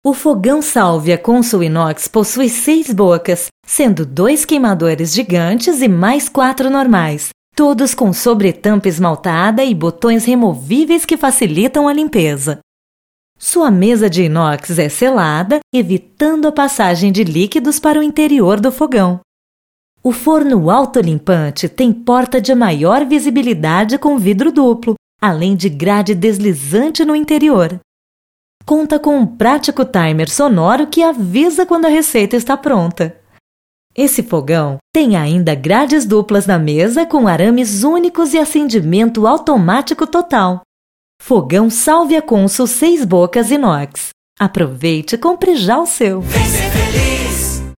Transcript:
O fogão Salvia Consul Inox possui 6 bocas, sendo 2 queimadores gigantes e mais 4 normais, todos com sobretampa esmaltada e botões removíveis que facilitam a limpeza. Sua mesa de inox é selada, evitando a passagem de líquidos para o interior do fogão. O forno autolimpante tem porta de maior visibilidade com vidro duplo, além de grade deslizante no interior. Conta com um prático timer sonoro que avisa quando a receita está pronta. Esse fogão tem ainda grades duplas na mesa com arames únicos e acendimento automático total. Fogão Salvia Consul 6 bocas inox. Aproveite e compre já o seu. Vem ser feliz.